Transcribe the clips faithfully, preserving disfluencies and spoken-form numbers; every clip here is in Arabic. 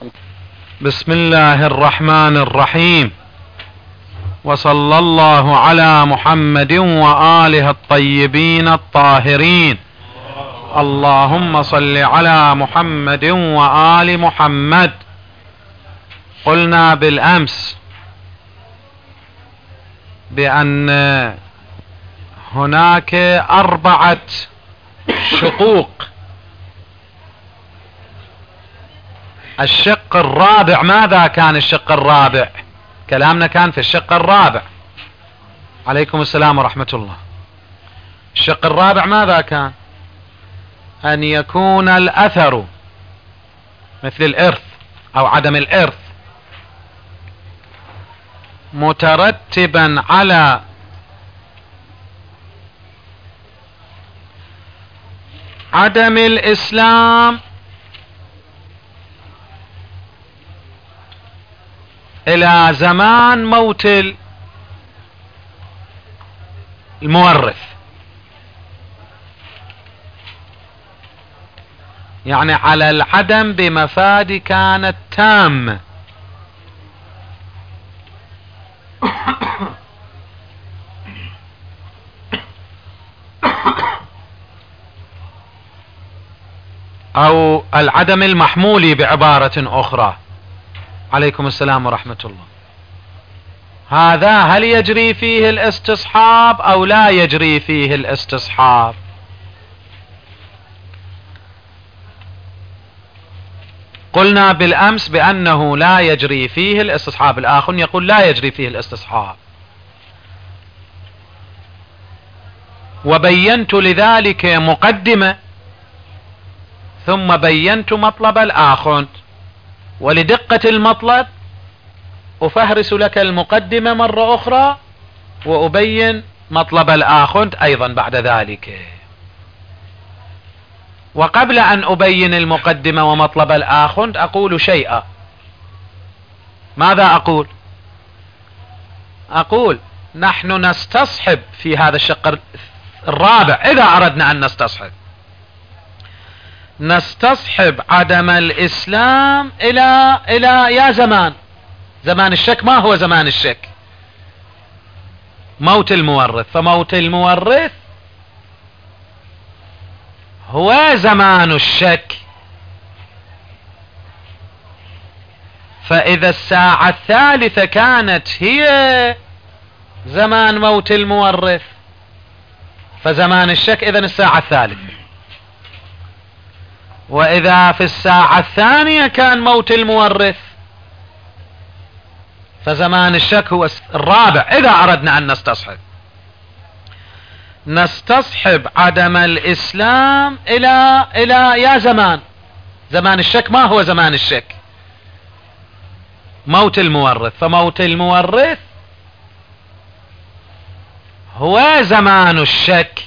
بسم الله الرحمن الرحيم، وصلى الله على محمد وآله الطيبين الطاهرين. اللهم صل على محمد وآل محمد. قلنا بالأمس بأن هناك أربعة شقوق. الشق الرابع، ماذا كان الشق الرابع؟ كلامنا كان في الشق الرابع. عليكم السلام ورحمة الله. الشق الرابع ماذا كان؟ أن يكون الأثر مثل الإرث أو عدم الإرث مترتبا على عدم الإسلام إلى زمان موت المورث. يعني على العدم بمفاد كانت تامة. أو العدم المحمول بعبارة أخرى. عليكم السلام ورحمة الله. هذا هل يجري فيه الاستصحاب أو لا يجري فيه الاستصحاب؟ قلنا بالأمس بأنه لا يجري فيه الاستصحاب، الآخر يقول لا يجري فيه الاستصحاب، وبينت لذلك مقدمة ثم بينت مطلب الآخر، ولدقة المطلب أفهرس لك المقدمة مرة أخرى وأبين مطلب الآخر أيضا بعد ذلك. وقبل أن أبين المقدمة ومطلب الآخر أقول شيئا. ماذا أقول؟ أقول نحن نستصحب في هذا الشق الرابع، إذا أردنا أن نستصحب نستصحب عدم الإسلام إلى إلى يا زمان زمان الشك. ما هو زمان الشك؟ موت المورث. فموت المورث هو زمان الشك. فإذا الساعة الثالثة كانت هي زمان موت المورث فزمان الشك إذن الساعة الثالثة. وإذا في الساعة الثانية كان موت المورث فزمان الشك هو الرابع. إذا أردنا أن نستصحب نستصحب عدم الإسلام إلى إلى يا زمان زمان الشك. ما هو زمان الشك؟ موت المورث. فموت المورث هو زمان الشك.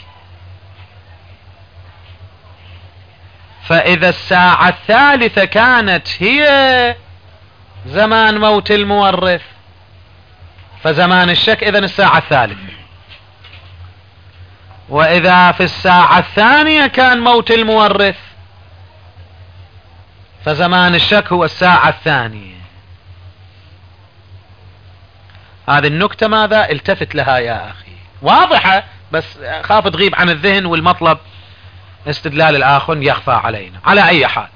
فإذا الساعة الثالثة كانت هي زمان موت المورث فزمان الشك إذن الساعة الثالثة. وإذا في الساعة الثانية كان موت المورث فزمان الشك هو الساعة الثانية. هذه النكتة ماذا؟ التفت لها يا أخي، واضحة بس خاف تغيب عن الذهن والمطلب استدلال الآخر يخفى علينا. على أي حال،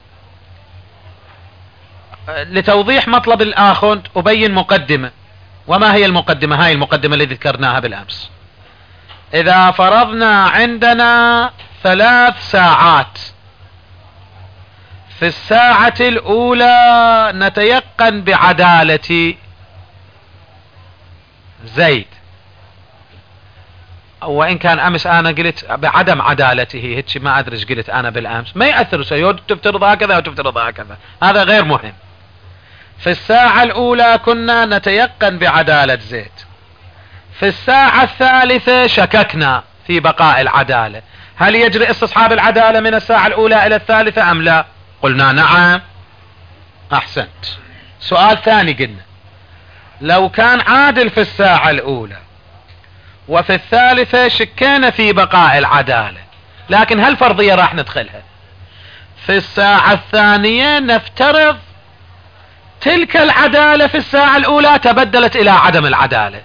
لتوضيح مطلب الآخر أبين مقدمة. وما هي المقدمة؟ هاي المقدمة التي ذكرناها بالأمس. إذا فرضنا عندنا ثلاث ساعات، في الساعة الأولى نتيقن بعدالة زيد، وإن كان أمس أنا قلت بعدم عدالته، هيك ما أدري ايش قلت أنا بالأمس، ما يأثر شيء، تفترض هكذا وتفترض هكذا، هذا غير مهم. في الساعة الأولى كنا نتيقن بعدالة زيد، في الساعة الثالثة شككنا في بقاء العدالة. هل يجري استصحاب العدالة من الساعة الأولى إلى الثالثة أم لا؟ قلنا نعم. أحسنت. سؤال ثاني قلنا لو كان عادل في الساعة الأولى وفي الثالثة شكينا في بقاء العدالة، لكن هل فرضية راح ندخلها؟ في الساعة الثانية نفترض تلك العدالة في الساعة الأولى تبدلت إلى عدم العدالة،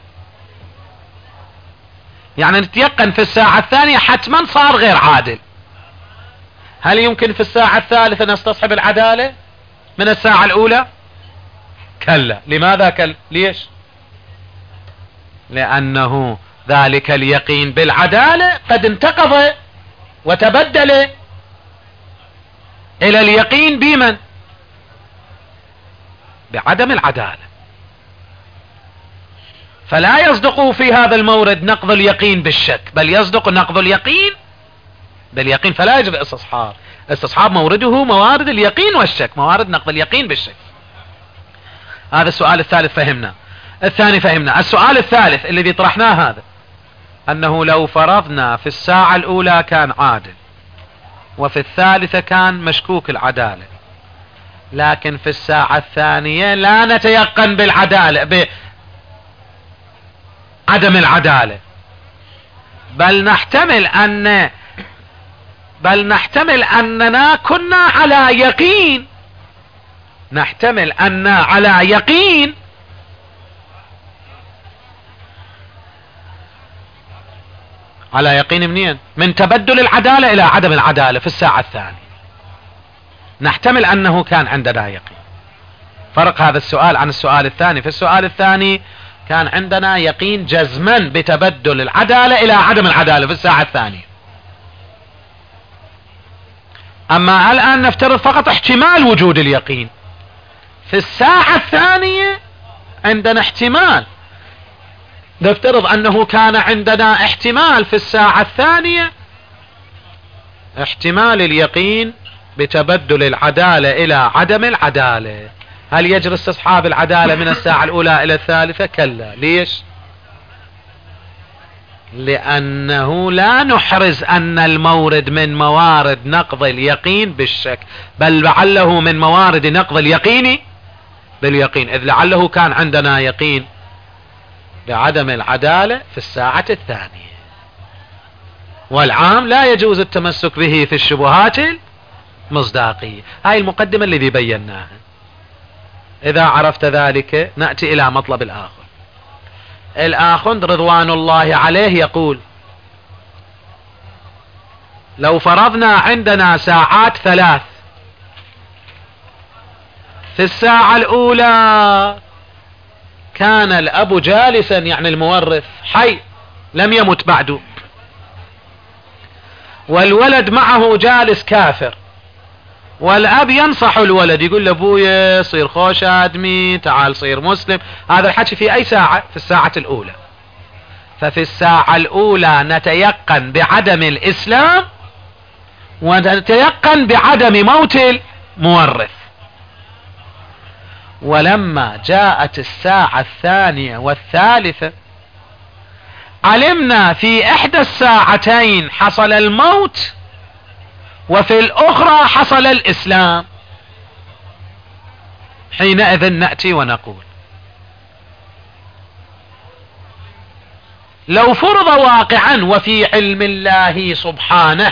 يعني نتيقن في الساعة الثانية حتما صار غير عادل. هل يمكن في الساعة الثالثة نستصحب العدالة من الساعة الأولى؟ كلا. لماذا كلا؟ ليش؟ لأنه ذلك اليقين بالعدالة قد انتقض وتبدل إلى اليقين بمن؟ بعدم العدالة. فلا يصدق في هذا المورد نقض اليقين بالشك، بل يصدق نقض اليقين باليقين، فلا يجب استصحاب. استصحاب مورده موارد اليقين والشك، موارد نقض اليقين بالشك. هذا السؤال الثالث فهمنا. الثاني فهمنا. السؤال الثالث الذي طرحناه هذا، أنه لو فرضنا في الساعة الأولى كان عادل وفي الثالثة كان مشكوك العدالة، لكن في الساعة الثانية لا نتيقن بالعدالة بعدم العدالة، بل نحتمل أن بل نحتمل أننا كنا على يقين، نحتمل أن على يقين على يقين منين؟ من تبدل العدالة إلى عدم العدالة في الساعة الثانية. نحتمل أنه كان عندنا يقين. فرق هذا السؤال عن السؤال الثاني. في السؤال الثاني كان عندنا يقين جزما بتبدل العدالة إلى عدم العدالة في الساعة الثانية. أما الآن نفترض فقط احتمال وجود اليقين. في الساعة الثانية عندنا احتمال، نفترض أنه كان عندنا احتمال في الساعة الثانية، احتمال اليقين بتبدل العدالة إلى عدم العدالة. هل يجري استصحاب العدالة من الساعة الأولى إلى الثالثة؟ كلا. ليش؟ لأنه لا نحرز أن المورد من موارد نقض اليقين بالشك، بل لعله من موارد نقض اليقين باليقين، إذ لعله كان عندنا يقين بعدم العدالة في الساعة الثانية. والعام لا يجوز التمسك به في الشبهات المصداقية. هاي المقدمة الذي بيناها. إذا عرفت ذلك نأتي إلى مطلب الآخر. الآخر رضوان الله عليه يقول: لو فرضنا عندنا ساعات ثلاث، في الساعة الأولى كان الأب جالسا، يعني المورث حي لم يمت بعد، والولد معه جالس كافر، والأب ينصح الولد يقول له: أبويا صير خوش آدمي، تعال صير مسلم. هذا الحكي في أي ساعة؟ في الساعة الأولى. ففي الساعة الأولى نتيقن بعدم الإسلام ونتيقن بعدم موت المورث. ولما جاءت الساعة الثانية والثالثة علمنا في إحدى الساعتين حصل الموت وفي الأخرى حصل الإسلام. حينئذ نأتي ونقول: لو فرض واقعا وفي علم الله سبحانه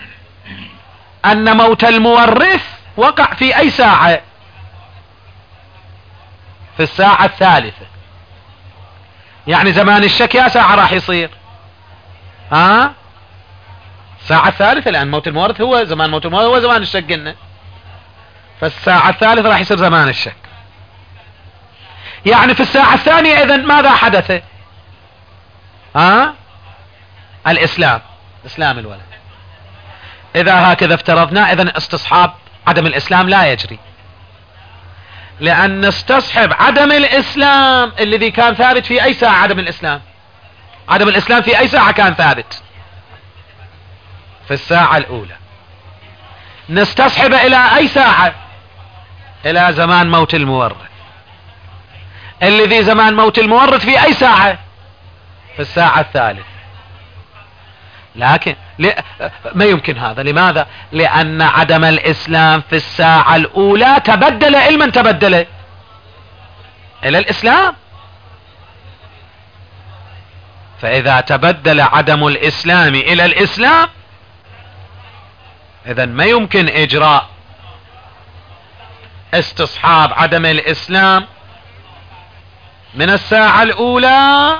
أن موت المورث وقع في أي ساعة؟ في الساعة الثالثة. يعني زمان الشك يا ساعة راح يصير؟ ها؟ الساعة الثالثة، لأن موت المورث هو زمان موت المورث هو زمان الشك قلنا. فالساعة الثالثة راح يصير زمان الشك. يعني في الساعة الثانية إذن ماذا حدث؟ ها؟ الإسلام، إسلام الولد. إذا هكذا افترضنا إذن استصحاب عدم الإسلام لا يجري، لأن نستصحب عدم الإسلام الذي كان ثابت في أي ساعة. عدم الإسلام عدم الإسلام في أي ساعة كان ثابت؟ في الساعة الأولى. نستصحب إلى أي ساعة؟ إلى زمان موت المورث. الذي زمان موت المورث في أي ساعة؟ في الساعة الثالثة. لكن ما يمكن هذا. لماذا؟ لأن عدم الإسلام في الساعة الأولى تبدل إلى من تبدل؟ إلى الإسلام. فإذا تبدل عدم الإسلام إلى الإسلام إذن ما يمكن إجراء استصحاب عدم الإسلام من الساعة الأولى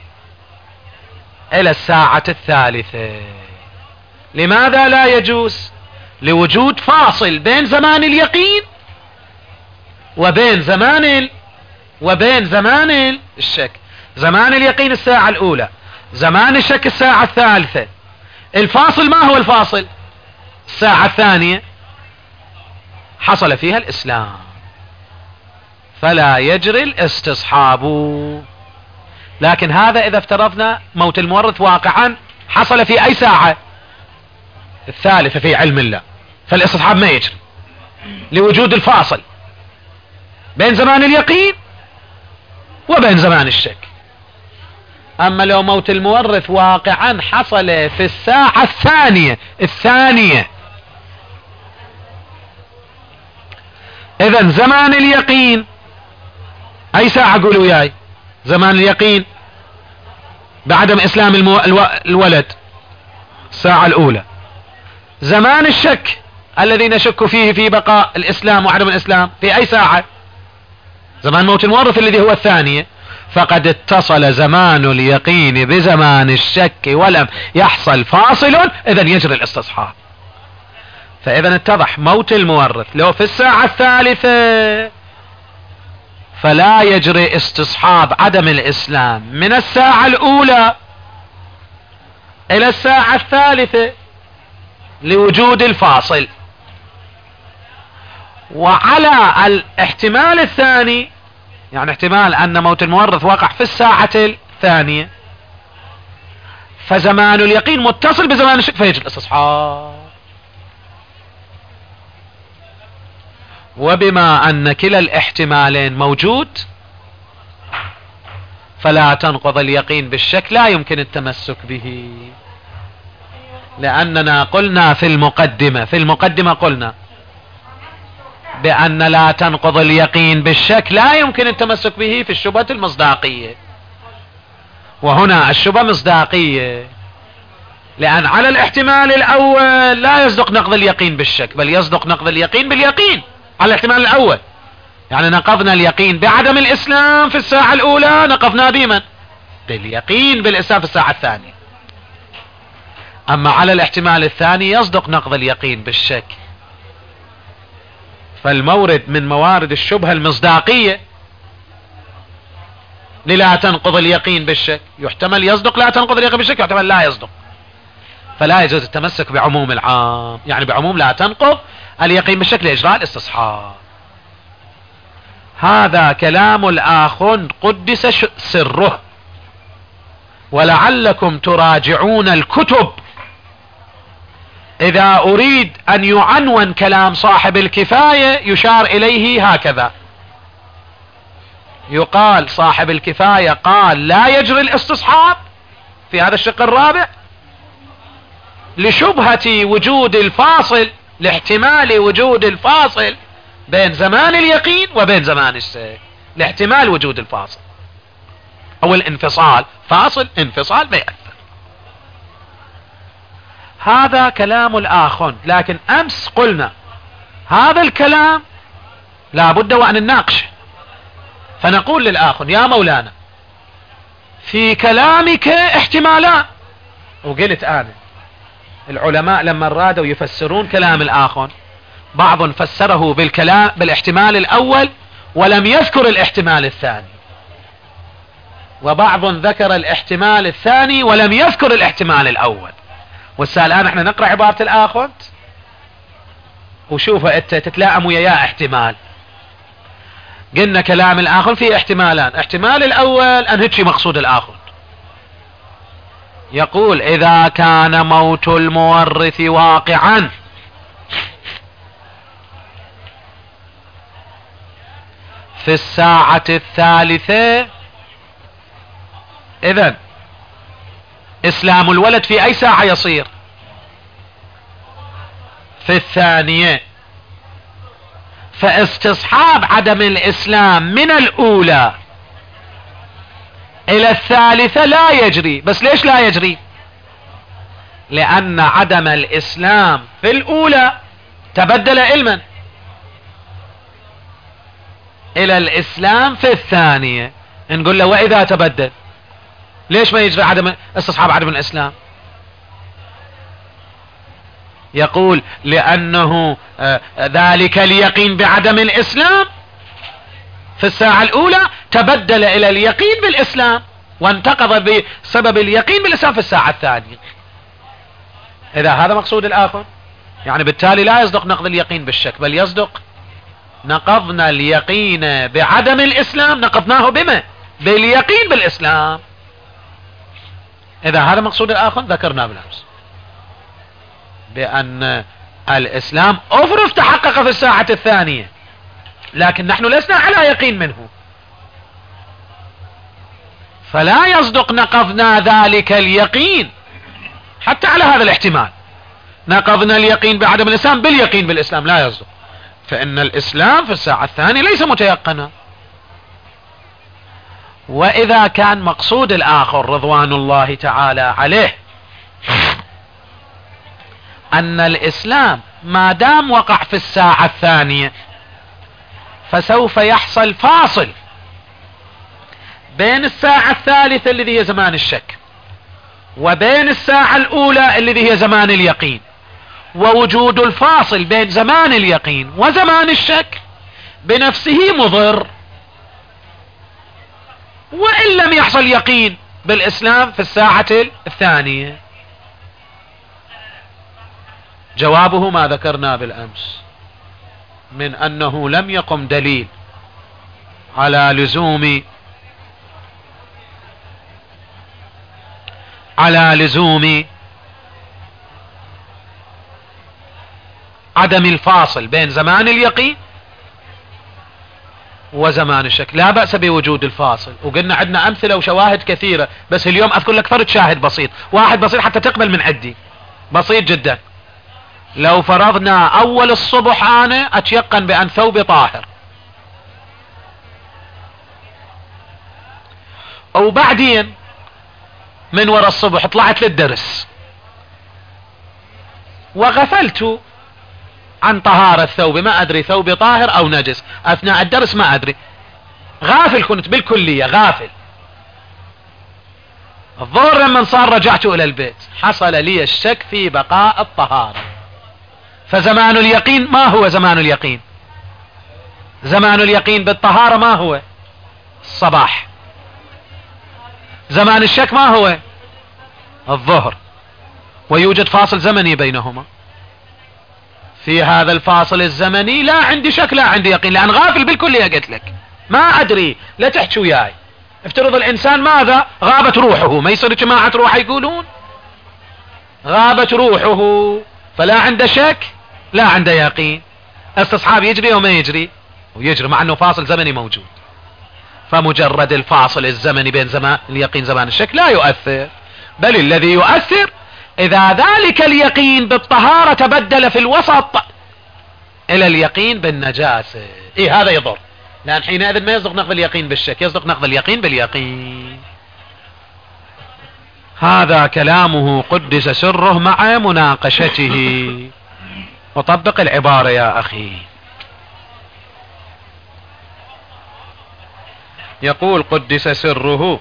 إلى الساعة الثالثة. لماذا لا يجوز؟ لوجود فاصل بين زمان اليقين وبين زمان ال... وبين زمان الشك. زمان اليقين الساعة الأولى، زمان الشك الساعة الثالثة. الفاصل ما هو الفاصل؟ الساعة الثانية حصل فيها الإسلام، فلا يجري الاستصحاب. لكن هذا إذا افترضنا موت المورث واقعا حصل في أي ساعة؟ الثالثة في علم الله، فالاستصحاب ما يجري لوجود الفاصل بين زمان اليقين وبين زمان الشك. أما لو موت المورث واقعا حصل في الساعة الثانية الثانية إذن زمان اليقين أي ساعة؟ قولوا وياي. زمان اليقين بعدم إسلام المو... الو... الولد الساعة الأولى. زمان الشك الذي نشك فيه في بقاء الإسلام وعدم الإسلام في أي ساعة؟ زمان موت المورث الذي هو الثانية. فقد اتصل زمان اليقين بزمان الشك ولم يحصل فاصل، إذن يجري الاستصحاب. فإذا اتضح موت المورث لو في الساعة الثالثة فلا يجري استصحاب عدم الإسلام من الساعة الأولى إلى الساعة الثالثة لوجود الفاصل. وعلى الاحتمال الثاني، يعني احتمال أن موت المورث وقع في الساعة الثانية، فزمان اليقين متصل بزمان الشك فيجري الاستصحاب. وبما أن كلا الاحتمالين موجود فلا تنقض اليقين بالشك، لا يمكن التمسك به. لأننا قلنا في المقدمة في المقدمة قلنا بأن لا تنقض اليقين بالشك لا يمكن التمسك به في الشبهة المصداقية. وهنا الشبهة مصداقية، لأن على الاحتمال الأول لا يصدق نقض اليقين بالشك، بل يصدق نقض اليقين باليقين على الاحتمال الأول. يعني نقضنا اليقين بعدم الإسلام في الساعة الأولى، نقضنا بمن؟ باليقين بالإسلام في الساعة الثانية. أما على الاحتمال الثاني يصدق نقض اليقين بالشك. فالمورد من موارد الشبهة المصداقية للا تنقض اليقين بالشك، يحتمل يصدق لا تنقض اليقين بالشك، يحتمل لا يصدق. فلا يجوز التمسك بعموم العام، يعني بعموم لا تنقض اليقين بالشك لإجراء الاستصحاب. هذا كلام الآخ قدس سره، ولعلكم تراجعون الكتب إذا أريد أن يعنون كلام صاحب الكفاية يشار إليه هكذا، يقال صاحب الكفاية قال لا يجري الاستصحاب في هذا الشق الرابع لشبهة وجود الفاصل، لاحتمال وجود الفاصل بين زمان اليقين وبين زمان الشك، لاحتمال وجود الفاصل او الانفصال، فاصل انفصال ما يأثر. هذا كلام الآخر. لكن امس قلنا هذا الكلام لا بد وان نناقشه، فنقول للآخر يا مولانا في كلامك احتمالان. وقلت انا العلماء لما رادوا يفسرون كلام الآخر بعض فسره بالكلام بالاحتمال الأول ولم يذكر الاحتمال الثاني، وبعض ذكر الاحتمال الثاني ولم يذكر الاحتمال الأول. والسؤال الآن احنا نقرأ عبارة الآخر وشوفها انت تتلائم ويا احتمال. قلنا كلام الآخر فيه احتمالان، احتمال الأول أن هيك مقصود الآخر، يقول إذا كان موت المورث واقعا في الساعة الثالثة، إذن إسلام الولد في أي ساعة يصير؟ في الثانية. فاستصحاب عدم الإسلام من الأولى إلى الثالثة لا يجري. بس ليش لا يجري؟ لأن عدم الإسلام في الأولى تبدل علما، الى الاسلام في الثانية. نقول له واذا تبدل ليش ما يجري عدم استصحاب عدم الاسلام؟ يقول لانه ذلك اليقين بعدم الاسلام في الساعة الاولى تبدل الى اليقين بالاسلام، وانتقض بسبب اليقين بالاسلام في الساعة الثانية. اذا هذا مقصود الاخر، يعني بالتالي لا يصدق نقض اليقين بالشك، بل يصدق نقضنا اليقين بعدم الاسلام، نقضناه بما؟ باليقين بالاسلام. اذا هذا مقصود الاخر ذكرنا بالامس بان الاسلام افرض تحقق في الساعة الثانية، لكن نحن لسنا على يقين منه، فلا يصدق نقضنا ذلك اليقين حتى على هذا الاحتمال. نقضنا اليقين بعدم الاسلام باليقين بالاسلام، لا يصدق، فان الاسلام في الساعة الثانية ليس متيقنا. واذا كان مقصود الاخر رضوان الله تعالى عليه ان الاسلام ما دام وقع في الساعة الثانية فسوف يحصل فاصل بين الساعة الثالثة الذي هي زمان الشك وبين الساعة الاولى الذي هي زمان اليقين، ووجود الفاصل بين زمان اليقين وزمان الشك بنفسه مضر. وإن لم يحصل يقين بالإسلام في الساعة الثانية، جوابه ما ذكرنا بالأمس من أنه لم يقم دليل على لزوم على لزوم عدم الفاصل بين زمان اليقين وزمان الشك. لا بأس بوجود الفاصل، وقلنا عندنا أمثلة وشواهد كثيرة، بس اليوم أذكر لك فرد شاهد بسيط، واحد بسيط حتى تقبل من عندي، بسيط جدا. لو فرضنا أول الصبح أنا أتيقن بأن ثوبي طاهر، أو بعدين من وراء الصبح طلعت للدرس وغفلت عن طهارة ثوبي، ما أدري ثوبي طاهر أو نجس، أثناء الدرس ما أدري، غافل كنت بالكلية، غافل. الظهر لما صار رجعت إلى البيت حصل لي الشك في بقاء الطهارة، فزمان اليقين ما هو زمان اليقين؟ زمان اليقين بالطهارة ما هو؟ الصباح. زمان الشك ما هو؟ الظهر. ويوجد فاصل زمني بينهما، في هذا الفاصل الزمني لا عندي شك لا عندي يقين، لأن غافل بالكلية قلت لك ما أدري، لا تحكي وياي. افترض الإنسان ماذا؟ غابت روحه، ما يصير جماعة روحه يقولون غابت روحه، فلا عنده شك لا عنده يقين. استصحاب يجري وما يجري، ويجري مع أنه فاصل زمني موجود. فمجرد الفاصل الزمني بين زمان اليقين زمان الشك لا يؤثر، بل الذي يؤثر إذا ذلك اليقين بالطهارة تبدل في الوسط إلى اليقين بالنجاسة. إيه هذا يضر، لأن حينئذ ما يصدق نقض اليقين بالشك، يصدق نقض اليقين باليقين. هذا كلامه قدس سره مع مناقشته. وطبق العبارة يا أخي. يقول قدس سره: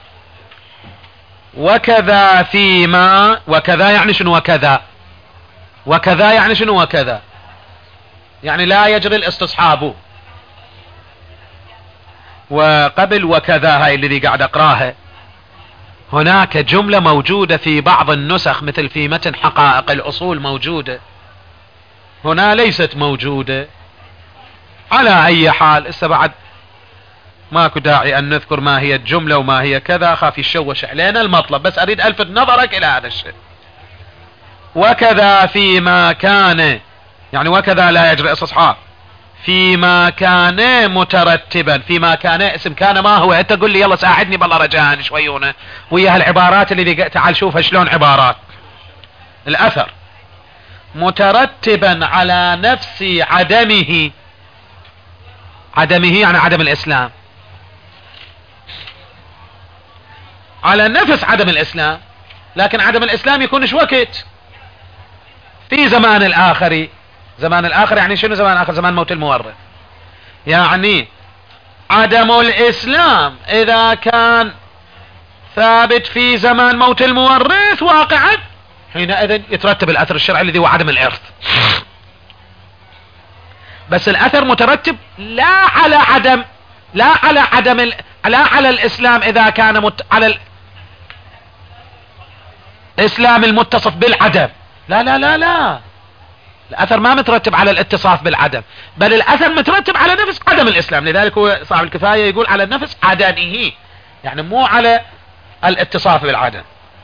وكذا فيما، وكذا يعني شنو وكذا؟ وكذا يعني شنو وكذا؟ يعني لا يجري الاستصحاب. وقبل وكذا هاي الذي قاعد اقراها هناك جملة موجودة في بعض النسخ مثل في متن حقائق الأصول موجودة، هنا ليست موجودة. على أي حال إسا بعد ماكو داعي أن نذكر ما هي الجملة وما هي كذا، خاف يشوش علينا المطلب، بس أريد ألفت نظرك إلى هذا الشيء. وكذا فيما كان، يعني وكذا لا يجري استصحاب فيما كان مترتبا. فيما كان اسم كان ما هو؟ انت قل لي يلا ساعدني بالله رجاء شويونه ويا هالعبارات اللي تعال شوفها شلون عبارات. الأثر مترتبا على نفس عدمه، عدمه يعني عدم الإسلام، على نفس عدم الإسلام، لكن عدم الإسلام يكونش وقت في زمان الآخر. زمان الآخر يعني شنو زمان الآخر؟ زمان موت المورث، يعني عدم الإسلام إذا كان ثابت في زمان موت المورث واقعا، حينئذ يترتب الأثر الشرعي الذي هو عدم الإرث. بس الأثر مترتب لا على عدم لا على عدم ال... لا على الإسلام إذا كان مت... على الإسلام المتصف بالعدم، لا لا لا لا الأثر ما مترتب على الاتصاف بالعدم، بل الأثر مترتب على نفس عدم الإسلام. لذلك هو صاحب الكفاية يقول على نفس عدمه، يعني مو على الاتصاف بالعدم.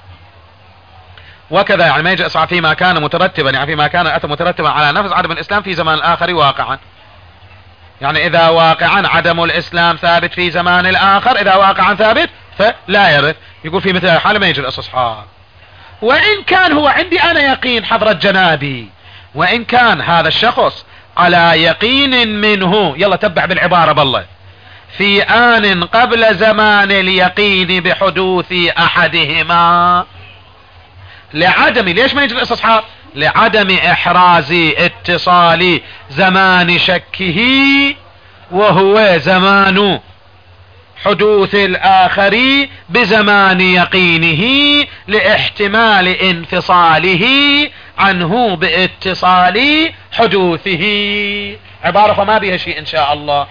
وكذا يعني ما يجي أصعب فيما كان مترتبا، يعني فيما كان الأثر مترتبا على نفس عدم الإسلام في زمان الآخر واقعا، يعني إذا واقعا عدم الإسلام ثابت في زمان الآخر، إذا واقعا ثابت فلا يرث. يقول في مثل الحالة ما يجي الاستصحاب. وإن كان هو عندي أنا يقين حضرة جنابي، وإن كان هذا الشخص على يقين منه، يلا تبع بالعبارة بالله، في آن قبل زمان اليقين بحدوث أحدهما، لعدم، ليش ما يجي الاستصحاب؟ لعدم إحراز اتصال زمان شكه وهو زمان حدوث الآخر بزمان يقينه، لاحتمال انفصاله عنه باتصال حدوثه. عبارة فما بها شيء إن شاء الله.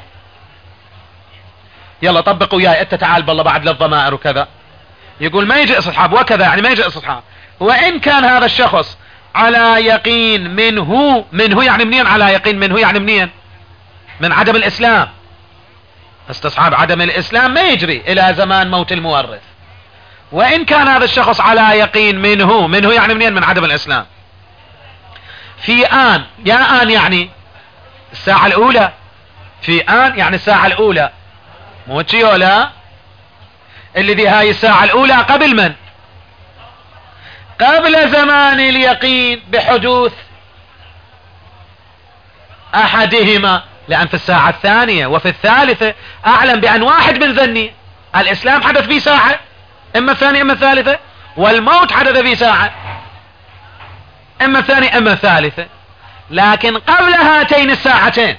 يلا طبقوا وياي، انت تعال بالله بعد للضمائر وكذا. يقول ما يجي استصحاب، وكذا يعني ما يجي استصحاب. وإن كان هذا الشخص على يقين منه، منه يعني منين؟ على يقين منه يعني منين؟ من عدم الإسلام. استصحاب عدم الإسلام ما يجري إلى زمان موت المورث. وإن كان هذا الشخص على يقين منه، منه يعني منين؟ من عدم الإسلام. في آن، يا آن يعني الساعة الأولى، في آن يعني الساعة الأولى، مو ولا الذي هاي الساعة الأولى قبل من؟ قبل زمان اليقين بحدوث أحدهما، لأن في الساعة الثانية وفي الثالثة أعلم بأن واحد من ذني الإسلام حدث في ساعة، إما الثانية إما الثالثة، والموت حدث في ساعة، إما الثانية إما الثالثة. لكن قبل هاتين الساعتين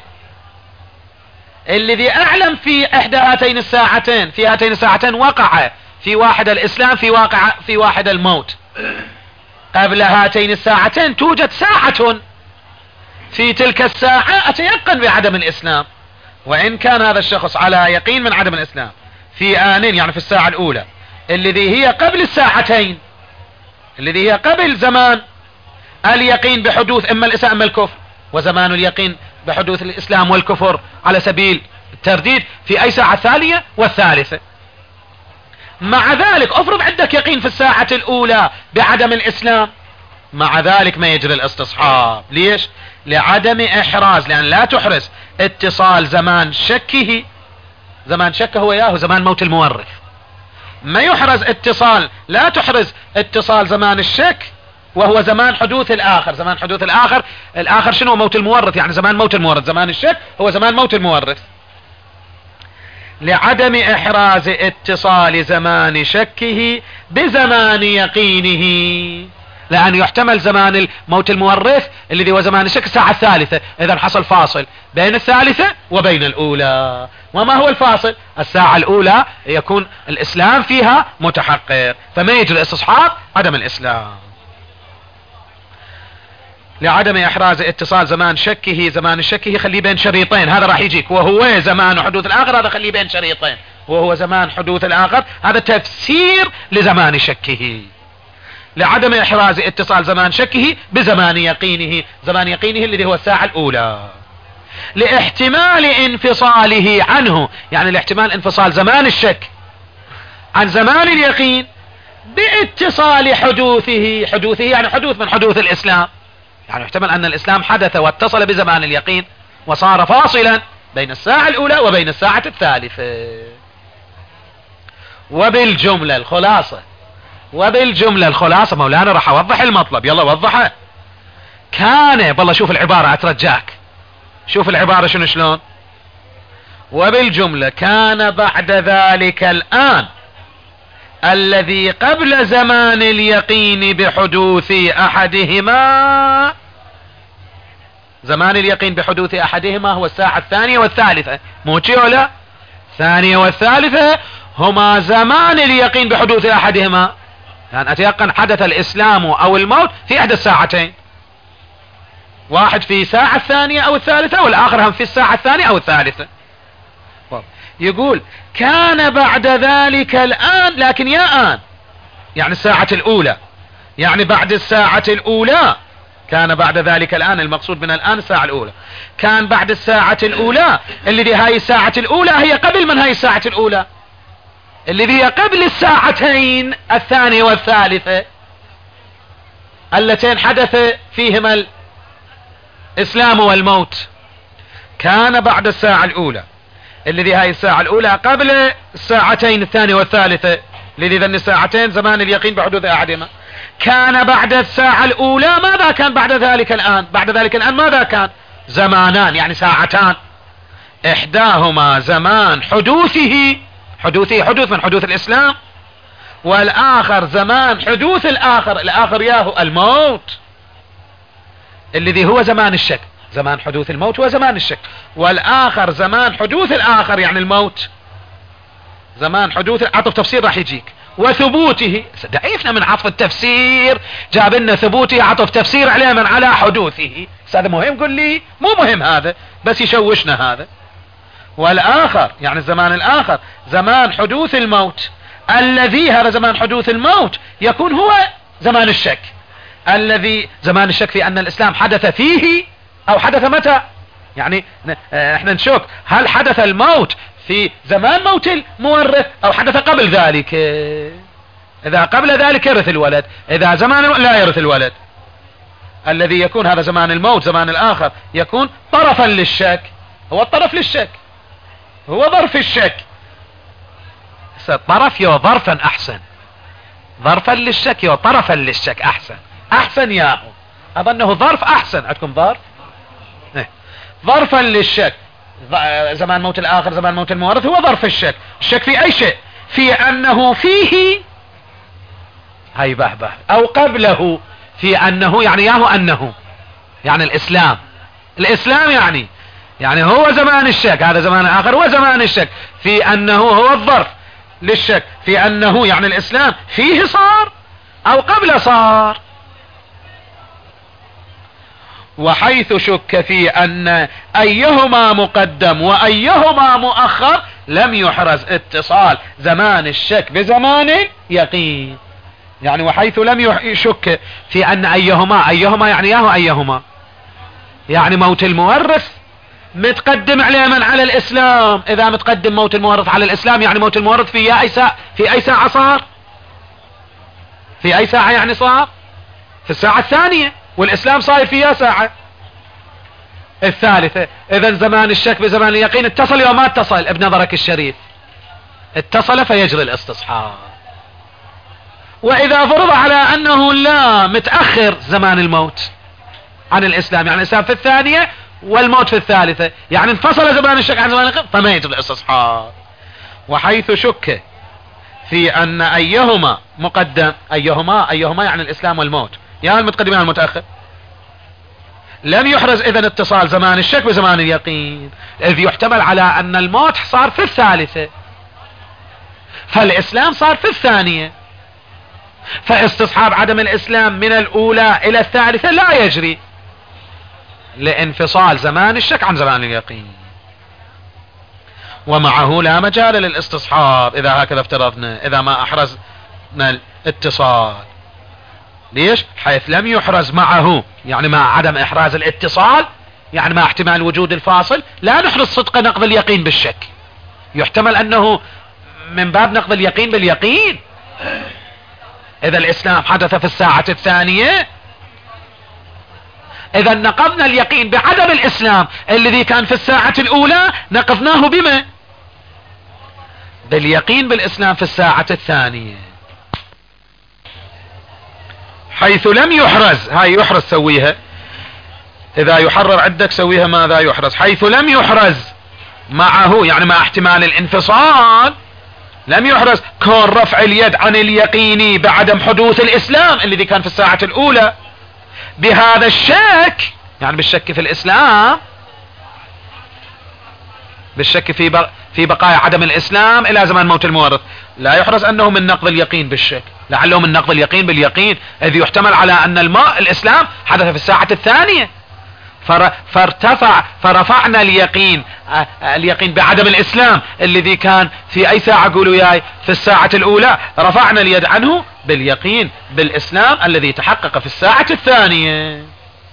الذي أعلم في إحدى هاتين الساعتين، في هاتين الساعتين وقع في واحد الإسلام، في واقع في واحد الموت. قبل هاتين الساعتين توجد ساعة، في تلك الساعة أتيقن بعدم الإسلام. وإن كان هذا الشخص على يقين من عدم الإسلام في آنين، يعني في الساعة الأولى الذي هي قبل الساعتين، الذي هي قبل زمان اليقين بحدوث إما الإسلام إما الكفر، وزمان اليقين بحدوث الإسلام والكفر على سبيل الترديد في أي ساعة ثانية والثالثة. مع ذلك افرض عندك يقين في الساعة الأولى بعدم الإسلام، مع ذلك ما يجري الاستصحاب. ليش؟ لعدم إحراز، لأن لا تحرز اتصال زمان شكه، زمان شكه هو ياهو زمان موت المورث، ما يحرز اتصال، لا تحرز اتصال زمان الشك وهو زمان حدوث الآخر. زمان حدوث الآخر، الآخر شنو؟ موت المورث، يعني زمان موت المورث. زمان الشك هو زمان موت المورث. لعدم إحراز اتصال زمان شكه بزمان يقينه، لأن يحتمل زمان موت المورث الذي هو زمان الشك الساعة الثالثة، إذا حصل فاصل بين الثالثة وبين الأولى. وما هو الفاصل؟ الساعة الأولى يكون الإسلام فيها متحقق، فما يجري الاستصحاب عدم الإسلام. لعدم إحراز اتصال زمان شكه، زمان الشكه خليه بين شريطين، هذا راح يجيك، وهو زمان حدوث الآخر، هذا خليه بين شريطين، وهو زمان حدوث الآخر، هذا تفسير لزمان شكه. لعدم إحراز اتصال زمان شكه بزمان يقينه، زمان يقينه الذي هو الساعة الأولى، لاحتمال انفصاله عنه، يعني الاحتمال انفصال زمان الشك عن زمان اليقين باتصال حدوثه، حدوثه يعني حدوث من حدوث الإسلام، يعني يحتمل أن الإسلام حدث واتصل بزمان اليقين وصار فاصلا بين الساعة الأولى وبين الساعة الثالثة. وبالجملة الخلاصة، وبالجملة الخلاصة مولانا راح أوضح المطلب، يلا وضحه. كان بالله شوف العبارة أترجاك، شوف العبارة شنو شلون. وبالجملة كان بعد ذلك الآن الذي قبل زمان اليقين بحدوث أحدهما، زمان اليقين بحدوث أحدهما هو الساعة الثانية والثالثة، مو شي ولا؟ الثانية والثالثة هما زمان اليقين بحدوث احدهما، يعني اتيقن حدث الاسلام او الموت في احدى الساعتين، واحد في ساعة الثانية او الثالثة والاخر هم في الساعة الثانية او الثالثة. يقول كان بعد ذلك الان، لكن يا ان يعني الساعة الاولى، يعني بعد الساعة الاولى. كان بعد ذلك الان، المقصود من الان الساعة الاولى. كان بعد الساعة الاولى، اللي هاي الساعة الاولى هي قبل من هاي الساعة الاولى، اللي هي قبل الساعتين الثانية والثالثة اللتين حدث فيهما الاسلام والموت. كان بعد الساعة الاولى، اللي هاي الساعة الاولى قبل الساعتين الثانية والثالثة، اللي ذن الساعتين زمان اليقين بحدوث احدهما. كان بعد الساعة الاولى، ماذا كان بعد ذلك الان؟ بعد ذلك الان ماذا كان؟ زمانان، يعني ساعتان، احداهما زمان حدوثه، حدوثه حدوث من حدوث الاسلام، والاخر زمان حدوث الاخر، الاخر ياهو الموت، الذي هو زمان الشك. زمان حدوث الموت هو زمان الشك، والاخر زمان حدوث الاخر يعني الموت، زمان حدوث. عطف تفسير راح يجيك. وثبوته، ضعيفنا من عطف التفسير، جاب لنا ثبوته عطف تفسير عليه من على حدوثه. هذا مهم؟ قل لي مو مهم، هذا بس يشوشنا هذا. والاخر يعني الزمان الاخر زمان حدوث الموت، الذي هذا زمان حدوث الموت يكون هو زمان الشك، الذي زمان الشك في ان الاسلام حدث فيه او حدث متى. يعني احنا نشك هل حدث الموت في زمان موت المورث او حدث قبل ذلك. اذا قبل ذلك يرث الولد، اذا زمان لا يرث الولد. الذي يكون هذا زمان الموت، زمان الاخر يكون طرفا للشك، هو الطرف للشك، هو ظرف الشك. طرف يو ظرفا احسن، ظرفا للشك يو طرفا للشك احسن، احسن ياهو. اظنه ظرف احسن، عندكم ظرف اه. ظرفا للشك، زمان موت الاخر زمان موت المورث هو ظرف الشك. الشك في اي شيء، في انه فيه هاي بهبه او قبله، في انه يعني ياهو انه يعني الاسلام، الاسلام يعني يعني هو زمان الشك، هذا زمان اخر هو زمان الشك، في انه هو الظرف للشك، في انه يعني الاسلام فيه صار او قبل صار. وحيث شك في ان ايهما مقدم وايهما مؤخر لم يحرز اتصال زمان الشك بزمان يقين. يعني وحيث لم يشك في ان ايهما، ايهما يعني ياهو ايهما يعني موت المورث متقدم عليه من على الاسلام. اذا متقدم موت المورث على الاسلام يعني موت المورث في اي ساعة، في اي ساعة صار، في اي ساعة يعني صار في الساعة الثانية، والاسلام صاير فيها ساعة الثالثة. اذا زمان الشك بزمان اليقين اتصل او ما اتصل؟ بنظرك الشريف اتصل فيجري الاستصحاب. واذا فرض على انه لا متأخر زمان الموت عن الاسلام، يعني الاسلام في الثانية والموت في الثالثة، يعني انفصل زمان الشك عن زمان اليقين، فما يجري الاستصحاب. وحيث شك في ان ايهما مقدم، ايهما ايهما يعني الاسلام والموت، يا المتقدم يا المتأخر، لم يحرز اذا اتصال زمان الشك بزمان اليقين، اذ يحتمل على ان الموت صار في الثالثة فالاسلام صار في الثانية، فاستصحاب عدم الاسلام من الاولى الى الثالثة لا يجري لانفصال زمان الشك عن زمان اليقين. ومعه لا مجال للاستصحاب اذا هكذا افترضنا، اذا ما احرزنا الاتصال. ليش؟ حيث لم يحرز معه، يعني مع عدم احراز الاتصال، يعني مع احتمال وجود الفاصل، لا نحرز صدق نقض اليقين بالشك. يحتمل انه من باب نقض اليقين باليقين. اذا الاسلام حدث في الساعة الثانية، اذا نقضنا اليقين بعدم الاسلام الذي كان في الساعة الاولى، نقضناه بما؟ باليقين بالاسلام في الساعة الثانية. حيث لم يحرز، هاي يحرز سويها، اذا يحرر عندك سويها ماذا يحرز. حيث لم يحرز معه يعني مع احتمال الانفصال، لم يحرز كون رفع اليد عن اليقين بعدم حدوث الاسلام الذي كان في الساعة الاولى بهذا الشك، يعني بالشك في الاسلام، بالشك في في بقايا عدم الإسلام إلى زمان موت المورث، لا يحرز أنه من نقض اليقين بالشك، لعله من نقض اليقين باليقين، إذ يحتمل على أن الماء الإسلام حدث في الساعة الثانية، فارتفع فرفعنا اليقين اليقين بعدم الإسلام الذي كان في أي ساعة قولوا ياي في الساعة الأولى، رفعنا اليد عنه باليقين بالإسلام الذي تحقق في الساعة الثانية.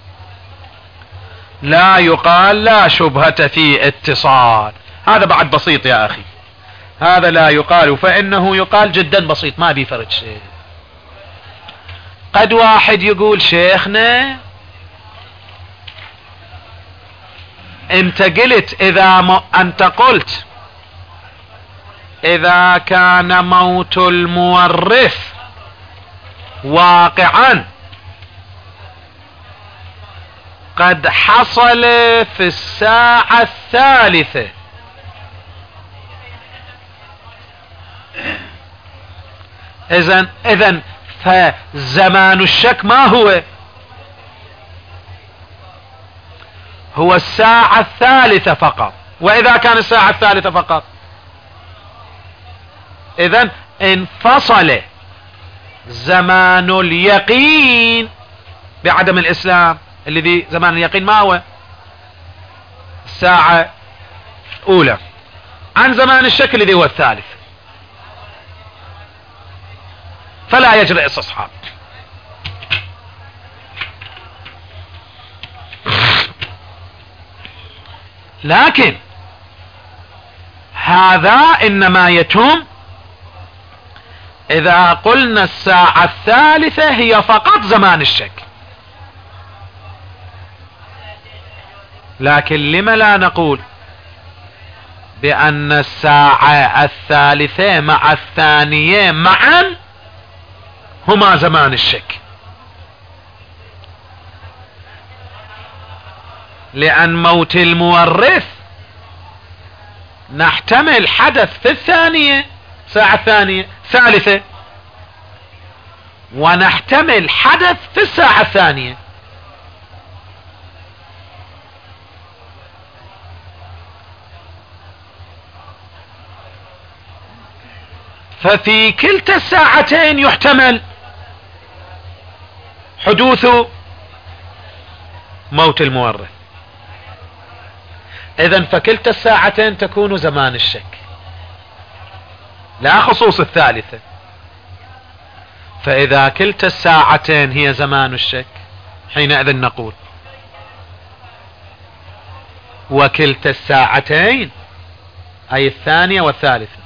لا يقال لا شبهة في اتصال، هذا بعد بسيط يا أخي، هذا لا يقال، فإنه يقال جدا بسيط ما بيفرق شيء. قد واحد يقول شيخنا انت قلت اذا م... انت قلت اذا كان موت المورث واقعا قد حصل في الساعة الثالثة، اذن اذن فزمان الشك ما هو؟ هو الساعة الثالثة فقط. واذا كان الساعة الثالثة فقط اذن انفصل زمان اليقين بعدم الاسلام الذي زمان اليقين ما هو؟ الساعة الاولى، عن زمان الشك الذي هو الثالث، فلا يجري استصحاب. لكن هذا انما يتم اذا قلنا الساعة الثالثة هي فقط زمان الشك. لكن لما لا نقول بان الساعة الثالثة مع الثانية معا هما زمان الشك؟ لأن موت المورث نحتمل حدث في الثانية ساعة الثانية ثالثة، ونحتمل حدث في الساعة الثانية، ففي كلتا الساعتين يحتمل حدوث موت المورث. اذن فكلتا الساعتين تكون زمان الشك لا خصوص الثالثة. فاذا كلتا الساعتين هي زمان الشك حينئذ نقول وكلتا الساعتين اي الثانية والثالثة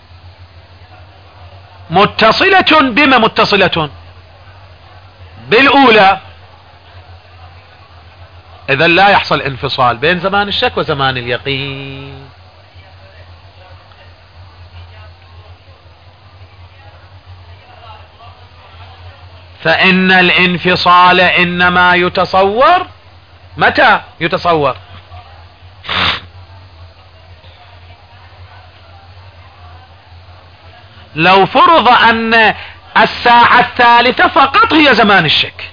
متصلة بما متصلة بالاولى، اذا لا يحصل انفصال بين زمان الشك وزمان اليقين. فان الانفصال انما يتصور متى يتصور؟ لو فرض ان الساعة الثالثة فقط هي زمان الشك،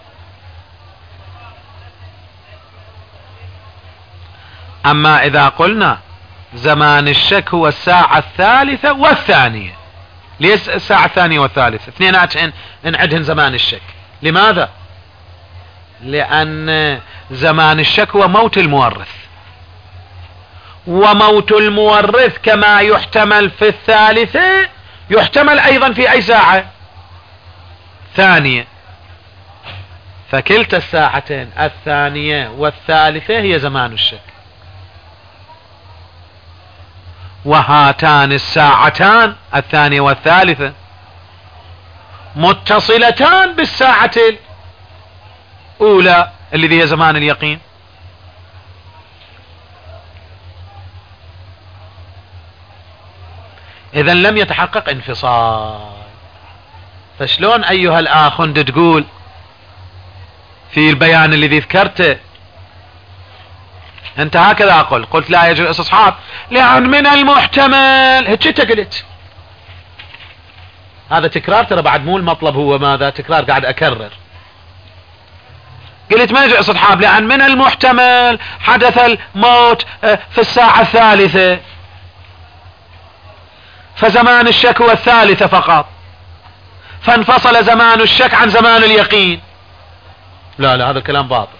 اما اذا قلنا زمان الشك هو الساعة الثالثة والثانية، ليس الساعة الثانية والثالثة اثنيناتهن نعدهن زمان الشك. لماذا؟ لان زمان الشك هو موت المورث، وموت المورث كما يحتمل في الثالثة يحتمل ايضا في اي ساعة ثانية، فكلتا الساعتين الثانية والثالثة هي زمان الشك. وهاتان الساعتان الثانية والثالثة متصلتان بالساعة الأولى الذي هي زمان اليقين. إذا لم يتحقق انفصال. فشلون أيها الأخ تقول في البيان الذي ذكرته انت هكذا قلت قلت لا يجوز استصحاب لأن من المحتمل هيك انت قلت. هذا تكرار ترى بعد، مو المطلب هو ماذا تكرار، قاعد اكرر. قلت ما يجوز اصطحاب لان من المحتمل حدث الموت في الساعة الثالثة، فزمان الشك هو الثالثة فقط، فانفصل زمان الشك عن زمان اليقين. لا لا هذا الكلام باطل.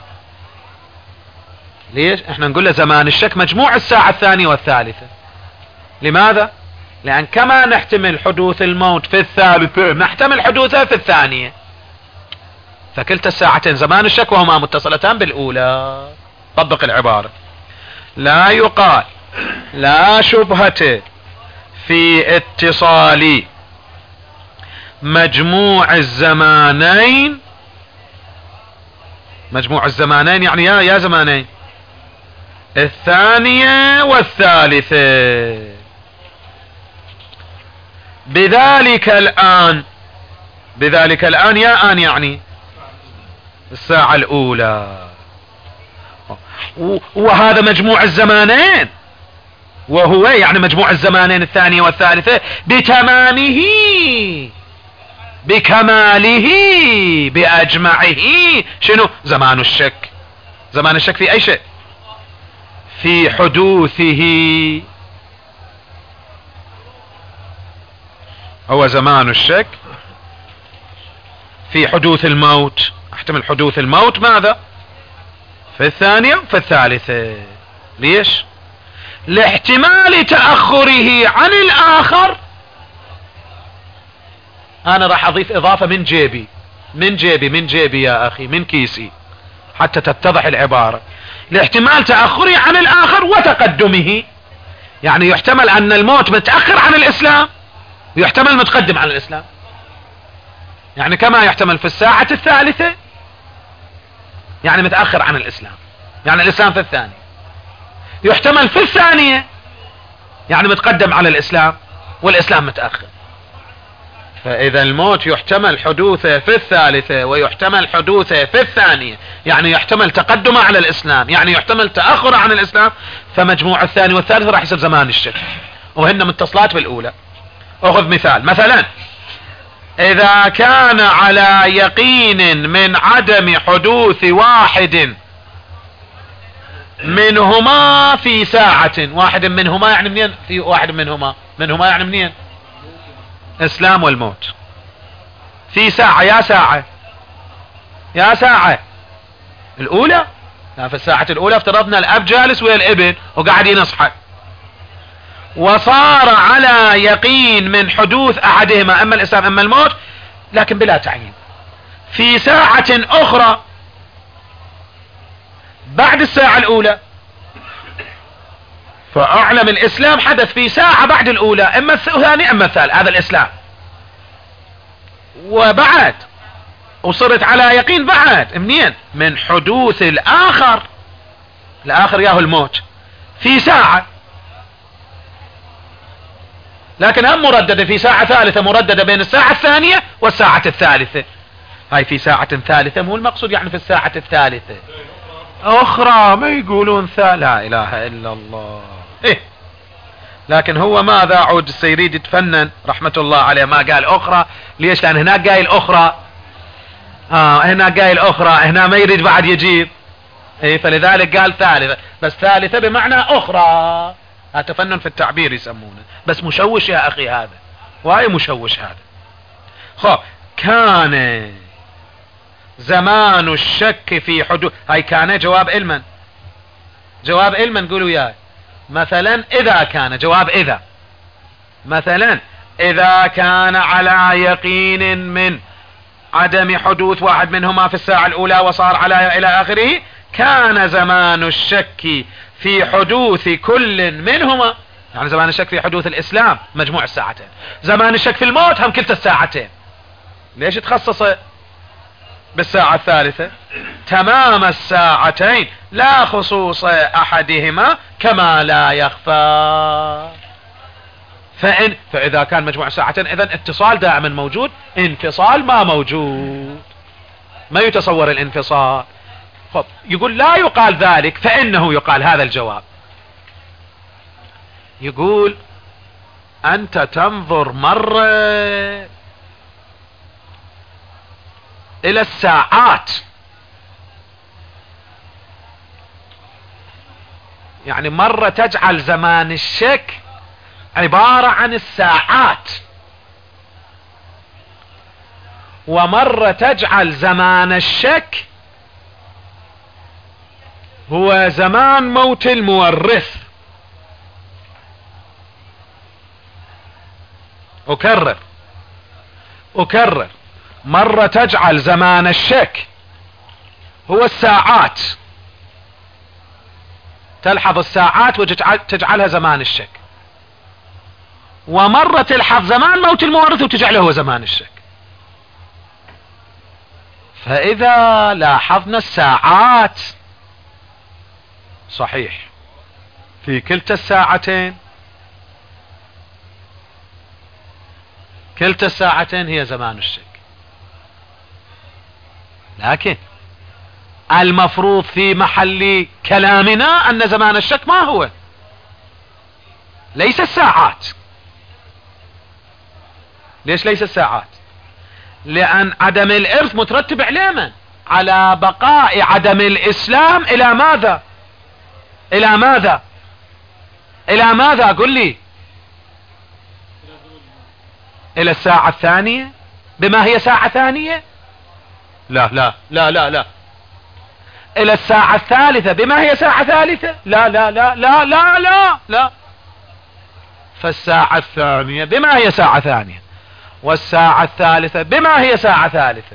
ليش؟ احنا نقول له زمان الشك مجموع الساعة الثانية والثالثة. لماذا؟ لان كما نحتمل حدوث الموت في الثالثة نحتمل حدوثه في الثانية، فكلتا الساعتين زمان الشك وهما متصلتان بالاولى. طبق العبارة. لا يقال لا شبهة في اتصال مجموع الزمانين. مجموع الزمانين يعني يا يا زمانين الثانية والثالثة. بذلك الآن، بذلك الآن يا آن يعني الساعة الأولى، وهذا مجموع الزمانين، وهو يعني مجموع الزمانين الثانية والثالثة بتمامه بكماله بأجمعه. شنو زمان الشك؟ زمان الشك في أي شيء؟ في حدوثه. هو زمان الشك في حدوث الموت. احتمل حدوث الموت ماذا؟ في الثانية وفي الثالثة. ليش؟ لاحتمال تأخره عن الآخر. انا راح اضيف اضافة من جيبي من جيبي من جيبي يا اخي، من كيسي، حتى تتضح العبارة. لاحتمال تأخره عن الاخر وتقدمه. يعني يحتمل ان الموت متأخر عن الاسلام ويحتمل متقدم عن الاسلام. يعني كما يحتمل في الساعة الثالثة يعني متأخر عن الاسلام، يعني الاسلام في الثانية. يحتمل في الثانية يعني متقدم على الاسلام والاسلام متأخر. فاذا الموت يحتمل حدوثه في الثالثة ويحتمل حدوثه في الثانية، يعني يحتمل تقدمه على الاسلام يعني يحتمل تأخره عن الاسلام، فمجموع الثاني والثالث راح يصير زمان الشك وهن متصلات بالاولى. اخذ مثال. مثلا اذا كان على يقين من عدم حدوث واحد منهما في ساعة. واحد منهما يعني منين؟ في واحد منهما منهما يعني منين؟ اسلام والموت. في ساعة يا ساعة يا ساعة الاولى. في الساعة الاولى افترضنا الاب جالس ويا الابن وقاعد ينصحه، وصار على يقين من حدوث احدهما اما الاسلام اما الموت، لكن بلا تعيين. في ساعة اخرى بعد الساعة الاولى، فاعلم الاسلام حدث في ساعة بعد الاولى، اما الثاني اما الثالث، هذا الاسلام. وبعد وصرت على يقين بعد منين؟ من حدوث الاخر. الاخر ياهو الموت في ساعة، لكن هم مرددة في ساعة ثالثة، مرددة بين الساعة الثانية والساعة الثالثة. هاي في ساعة ثالثة، مو المقصود يعني في الساعة الثالثة اخرى، ما يقولون ثا لا اله الا الله. إيه؟ لكن هو ماذا عود السيريد يتفنن رحمة الله عليه ما قال اخرى. ليش؟ لان هناك قايل اخرى، اه هنا قايل اخرى، هنا ما يريد بعد يجيب. ايه فلذلك قال ثالثة، بس ثالثة بمعنى اخرى. هذا تفنن في التعبير يسمونه، بس مشوش يا اخي هذا، واي مشوش هذا. خو كان زمان الشك في حدود. هاي كان جواب علما، جواب علما قولوا وياي. مثلا اذا كان، جواب اذا، مثلا اذا كان على يقين من عدم حدوث واحد منهما في الساعة الاولى وصار على الى اخره، كان زمان الشك في حدوث كل منهما. يعني زمان الشك في حدوث الاسلام مجموع الساعتين، زمان الشك في الموت هم كلتا الساعتين. ليش تخصص بالساعة الثالثة؟ تمام الساعتين لا خصوص احدهما كما لا يخفى. فإن فاذا كان مجموع الساعتين اذا اتصال دائما موجود، انفصال ما موجود، ما يتصور الانفصال. خب يقول لا يقال ذلك، فانه يقال هذا الجواب. يقول انت تنظر مرة الى الساعات يعني مرة تجعل زمان الشك عبارة عن الساعات، ومرة تجعل زمان الشك هو زمان موت المورث. أكرر أكرر مرة تجعل زمان الشك هو الساعات، تلحظ الساعات وتجعلها زمان الشك، ومرة تلحظ زمان موت المورث وتجعله هو زمان الشك. فإذا لاحظنا الساعات صحيح في كلتا الساعتين، كلتا الساعتين هي زمان الشك، لكن المفروض في محل كلامنا أن زمان الشك ما هو؟ ليس الساعات. ليش ليس الساعات؟ لأن عدم الإرث مترتب على من؟ على بقاء عدم الإسلام إلى ماذا؟ إلى ماذا؟ إلى ماذا؟ قل لي. إلى الساعة الثانية. بما هي ساعة ثانية؟ لا لا لا لا لا. إلى الساعة الثالثة. بما هي ساعة ثالثة؟ لا لا لا لا لا لا لا. فالساعة الثانية بما هي ساعة ثانية، والساعة الثالثة بما هي ساعة ثالثة.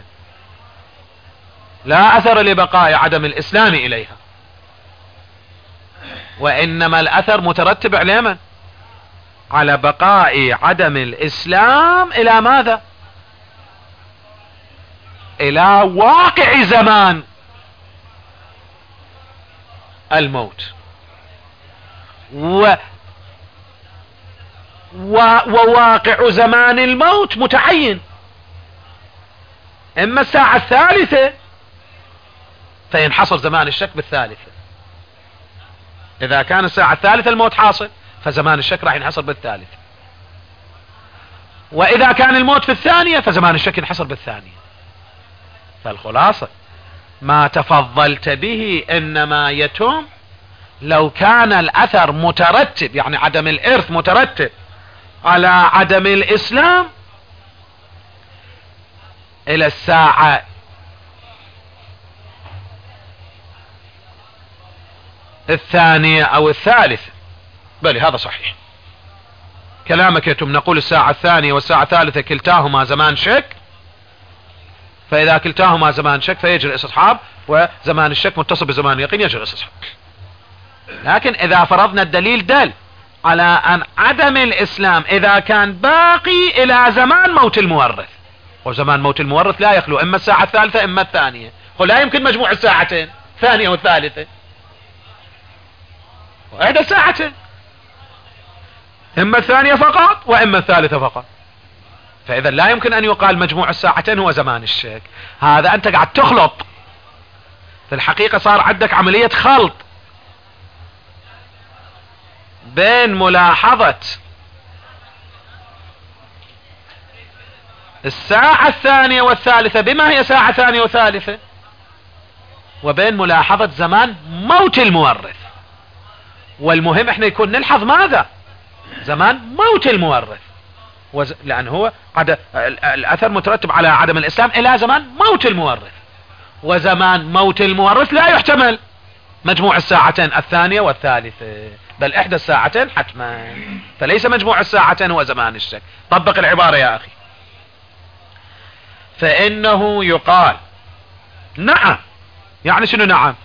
لا أثر لبقاء عدم الإسلام إليها، وإنما الأثر مترتب على من؟ على بقاء عدم الإسلام إلى ماذا؟ إلى واقع زمان الموت. و وواقع زمان الموت متعين، اما الساعة الثالثة فينحصر زمان الشك بالثالثة. اذا كان الساعة الثالثة الموت حاصل فزمان الشك راح ينحصر بالثالثة، واذا كان الموت في الثانية فزمان الشك ينحصر بالثانية. فالخلاصة ما تفضلت به انما يتم لو كان الاثر مترتب، يعني عدم الارث مترتب على عدم الإسلام إلى الساعة الثانية أو الثالثة. بل هذا صحيح كلامك يتم. نقول الساعة الثانية والساعة الثالثة كلتاهما زمان شك، فإذا كلتاهما زمان شك فيجري الاستصحاب، وزمان الشك متصل بزمان اليقين يجري الاستصحاب. لكن إذا فرضنا الدليل دل على أن عدم الإسلام إذا كان باقي إلى زمان موت المورث، وزمان موت المورث لا يخلو إما الساعة الثالثة إما الثانية، ولا يمكن مجموع الساعتين ثانية والثالثة، وإحدى الساعتين إما الثانية فقط وإما الثالثة فقط. فإذا لا يمكن أن يقال مجموع الساعتين هو زمان الشك. هذا أنت قاعد تخلط، في الحقيقة صار عندك عملية خلط بين ملاحظة الساعة الثانية والثالثة بما هي ساعة ثانية وثالثة، وبين ملاحظة زمان موت المورث. والمهم احنا يكون نلحظ ماذا؟ زمان موت المورث، وز... لأن هو عد... الأثر مترتب على عدم الإسلام إلى زمان موت المورث، وزمان موت المورث لا يحتمل مجموع الساعتين الثانية والثالثة، بل إحدى الساعتين حتما. فليس مجموع الساعتين هو زمان الشك. طبق العبارة يا أخي. فإنه يقال نعم. يعني شنو نعم؟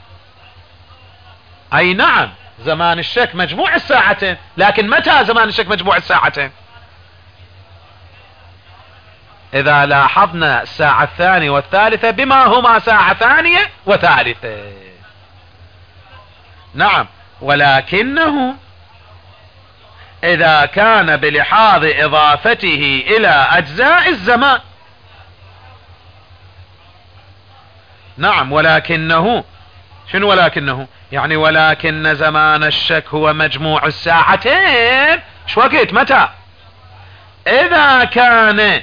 أي نعم زمان الشك مجموع الساعتين، لكن متى زمان الشك مجموع الساعتين؟ إذا لاحظنا الساعة الثانية والثالثة بما هما ساعة ثانية وثالثة. نعم، ولكنه إذا كان بلحاظ إضافته إلى أجزاء الزمان. نعم، ولكنه شنو ولكنه؟ يعني ولكن زمان الشك هو مجموع الساعتين. شو وقت؟ متى؟ إذا كان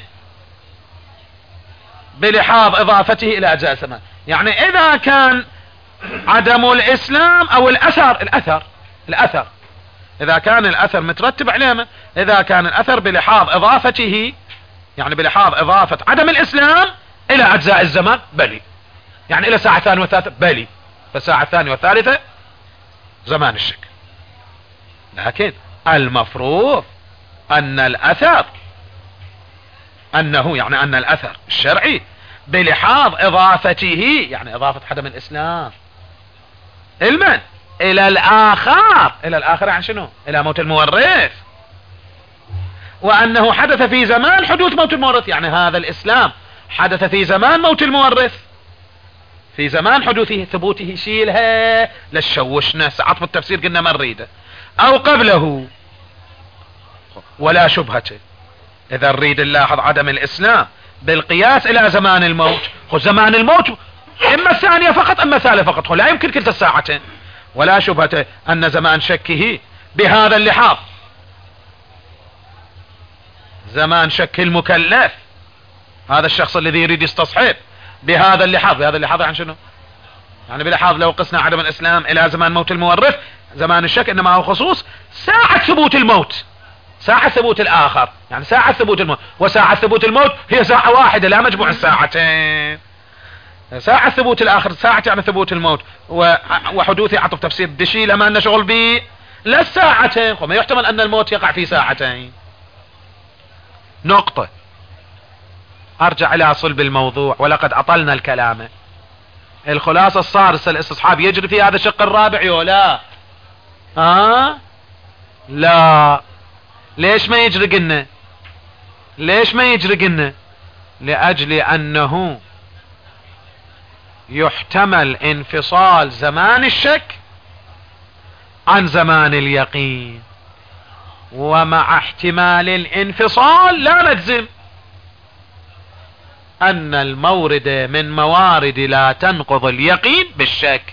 بلحاظ إضافته إلى أجزاء الزمان، يعني إذا كان عدم الإسلام أو الأثر الأثر الأثر، إذا كان الأثر مترتب عليه، إذا كان الأثر بلحاظ إضافته، يعني بلحاظ إضافة عدم الإسلام إلى أجزاء الزمان بلي، يعني إلى ساعة ثانية وثالثة بلي، فالساعة الثانية والثالثة زمان الشك. لكن المفروض أن الأثر أنه يعني أن الأثر الشرعي بلحاظ إضافته، يعني إضافة عدم الإسلام المن إلى الآخر، إلى الآخر عن شنو؟ إلى موت المورث، وأنه حدث في زمان حدوث موت المورث، يعني هذا الإسلام حدث في زمان موت المورث، في زمان حدوثه ثبوته شيلها للشوشنا ساعات بالتفسير قلنا ما نريده، أو قبله ولا شبهة. إذا نريد نلاحظ عدم الإسلام بالقياس إلى زمان الموت، خذ زمان الموت إما الثانية فقط إما الثالثة فقط، لا يمكن كلتا الساعتين. ولا شبهة أن زمان شكه بهذا اللحاظ زمان شك المكلف، هذا الشخص الذي يريد يستصحب بهذا اللحاظ، بهذا اللحاظ عن شنو؟ يعني بلحاظ لو قسنا عدم الإسلام إلى زمان موت المورث، زمان الشك إنما هو خصوص ساعة ثبوت الموت، ساعة ثبوت الآخر، يعني ساعة ثبوت الموت، وساعة ثبوت الموت هي ساعة واحدة لا مجموع الساعتين. ساعة ثبوت الآخر ساعة يعني ثبوت الموت، وحدوثي عطف تفسير دشي لما أن شغل به لا الساعتين، وما يحتمل أن الموت يقع في ساعتين. نقطة. أرجع إلى صلب الموضوع ولقد أطلنا الكلام. الخلاصة الصارصة الاستصحاب يجري في هذا الشق الرابع يولا ها؟ لا. ليش ما يجري قلنا؟ ليش ما يجري قلنا؟ لأجل أنه يحتمل انفصال زمان الشك عن زمان اليقين، ومع احتمال الانفصال لا نجزم أن المورد من موارد لا تنقض اليقين بالشك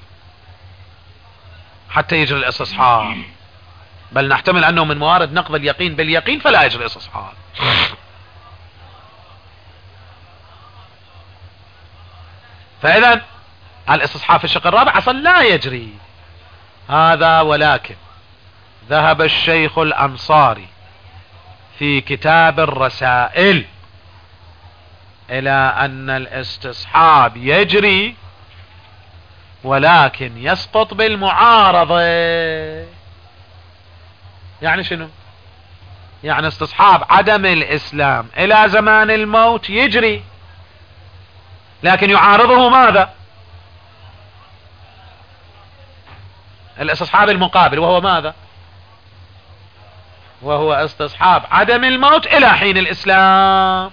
حتى يجري الاستصحاب، بل نحتمل أنه من موارد نقض اليقين باليقين فلا يجري الاستصحاب. فإذا الاستصحاب في الشق الرابع أصلا لا يجري هذا. ولكن ذهب الشيخ الأنصاري في كتاب الرسائل إلى أن الاستصحاب يجري، ولكن يسقط بالمعارضة. يعني شنو؟ يعني استصحاب عدم الإسلام إلى زمان الموت يجري، لكن يعارضه ماذا؟ الاستصحاب المقابل، وهو ماذا؟ وهو استصحاب عدم الموت إلى حين الإسلام.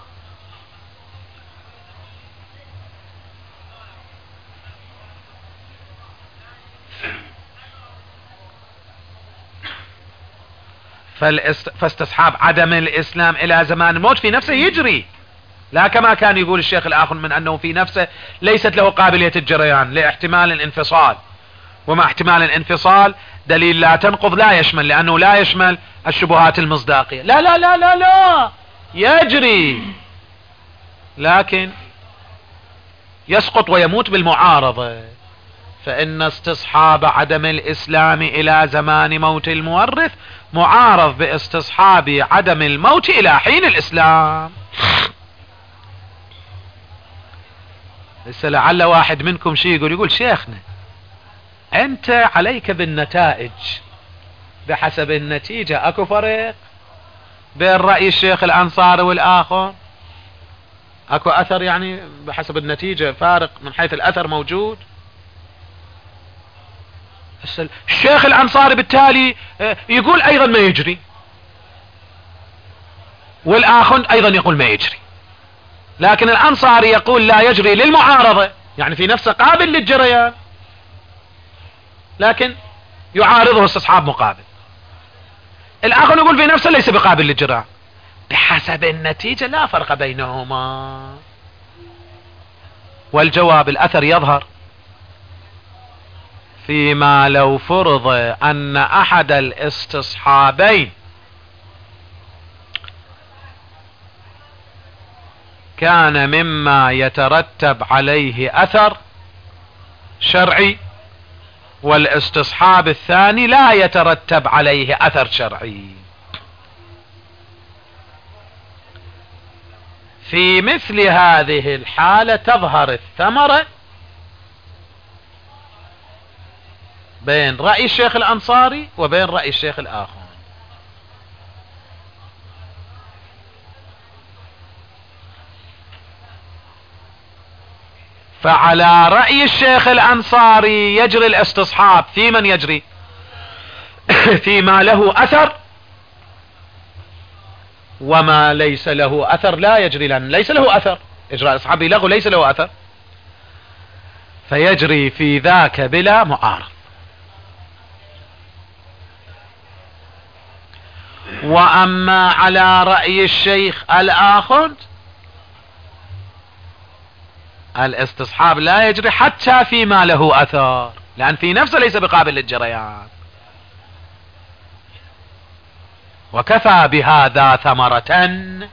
فاستصحاب عدم الإسلام إلى زمان الموت في نفسه يجري، لا كما كان يقول الشيخ الآخر من أنه في نفسه ليست له قابلية الجريان لاحتمال الانفصال، ومع احتمال الانفصال دليل لا تنقض لا يشمل، لأنه لا يشمل الشبهات المصداقية. لا لا لا لا لا يجري، لكن يسقط ويموت بالمعارضة. فإن استصحاب عدم الإسلام إلى زمان موت المورث معارض باستصحاب عدم الموت إلى حين الإسلام. لسه لعل واحد منكم شيء يقول يقول شيخنا أنت عليك بالنتائج، بحسب النتيجة أكو فرق بين رأي الشيخ الأنصاري والآخر؟ أكو أثر يعني بحسب النتيجة فارق من حيث الأثر موجود؟ الشيخ الأنصاري بالتالي يقول أيضا ما يجري، والآخر أيضا يقول ما يجري، لكن الأنصاري يقول لا يجري للمعارضة، يعني في نفسه قابل للجريان، لكن يعارضه استصحاب مقابل. الآخر يقول في نفسه ليس بقابل للجريان. بحسب النتيجة لا فرق بينهما. والجواب الأثر يظهر فيما لو فرض أن أحد الاستصحابين كان مما يترتب عليه أثر شرعي والاستصحاب الثاني لا يترتب عليه اثر شرعي. في مثل هذه الحالة تظهر الثمرة بين رأي الشيخ الأنصاري وبين رأي الشيخ الآخر. فعلى رأي الشيخ الأنصاري يجري الاستصحاب في من يجري فيما له أثر، وما ليس له أثر لا يجري، لأن ليس له أثر. إجراء الاستصحاب له ليس له أثر، فيجري في ذاك بلا معارض. وأما على رأي الشيخ الآخر الاستصحاب لا يجري حتى فيما له أثر، لأن في نفسه ليس بقابل للجريان. وكفى بهذا ثمرة.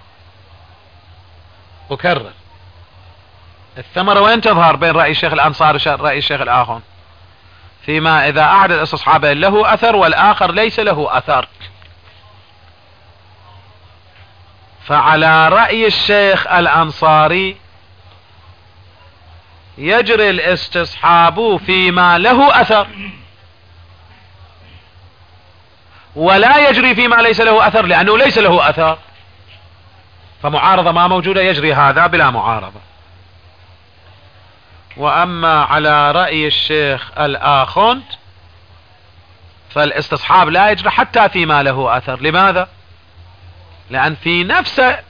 أكرر، الثمرة وين تظهر بين رأي الشيخ الأنصاري ورأي الشيخ الآخر؟ فيما إذا أحد الاستصحابين له أثر والآخر ليس له أثر. فعلى رأي الشيخ الأنصاري يجري الاستصحاب فيما له أثر، ولا يجري فيما ليس له أثر لأنه ليس له أثر، فمعارضة ما موجودة، يجري هذا بلا معارضة. وأما على رأي الشيخ الآخر فالاستصحاب لا يجري حتى فيما له أثر. لماذا؟ لأن في نفسه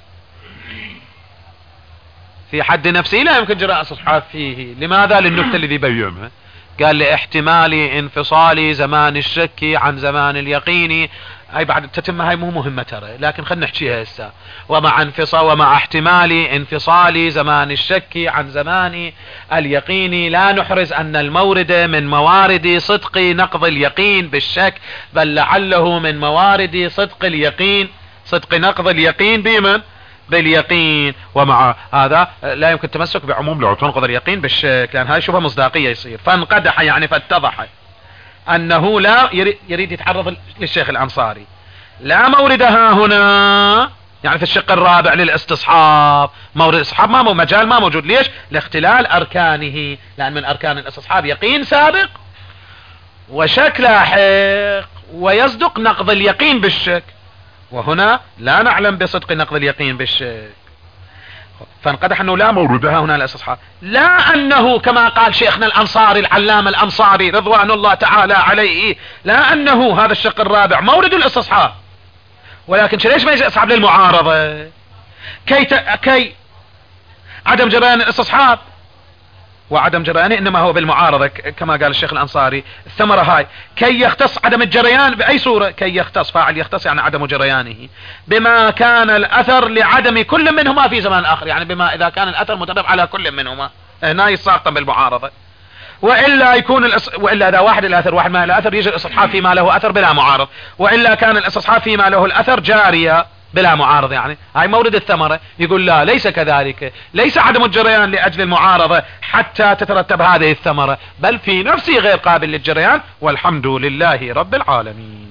في حد نفسه لا يمكن جراء استصحاب فيه. لماذا؟ للنكتة الذي بينها، قال لاحتمال انفصال زمان الشك عن زمان اليقين. اي بعد التتمة هاي مو مهمة ترى، لكن خلنا نحكيها هسه. ومع انفصال ومع احتمال انفصال زمان الشك عن زمان اليقين لا نحرز ان المورد من موارد صدق نقض اليقين بالشك، بل لعله من موارد صدق اليقين صدق نقض اليقين بمن؟ باليقين. ومع هذا لا يمكن التمسك بعموم لو تنقض اليقين بالشك، لان هاي شبه مصداقية يصير. فانقدح يعني فاتضح انه لا يريد يتعرض للشيخ الانصاري لا موردها هنا، يعني في الشق الرابع للاستصحاب مورد الاستصحاب ما مو مجال ما موجود. ليش؟ لاختلال اركانه، لان من اركان الاستصحاب يقين سابق وشك لاحق، ويصدق نقض اليقين بالشك، وهنا لا نعلم بصدق نقض اليقين بالشك. فانقدح انه لا موردها هنا الاستصحاب، لا انه كما قال شيخنا الانصاري العلامة الانصاري رضوان الله تعالى عليه، لا انه هذا الشق الرابع مورد الاستصحاب، ولكن ليش ما يجي استصحاب للمعارضة؟ كي ت... كي عدم جريان الاستصحاب وعدم جريانه انما هو بالمعارضة كما قال الشيخ الانصاري. الثمرة هاي كي يختص عدم الجريان باي صورة؟ كي يختص، فاعل يختص يعني عدم جريانه بما كان الاثر لعدم كل منهما في زمان اخر، يعني بما اذا كان الاثر مترتب على كل منهما، هنا يساقط بالمعارضة. والا يكون الأص... والا اذا واحد الاثر واحد ما له اثر يجي الاستصحاب فيما له اثر بلا معارض، والا كان الاستصحاب فيما له الاثر جارية بلا معارضة. يعني هاي مورد الثمرة. يقول لا، ليس كذلك، ليس عدم الجريان لأجل المعارضة حتى تترتب هذه الثمرة، بل في نفسه غير قابل للجريان، والحمد لله رب العالمين.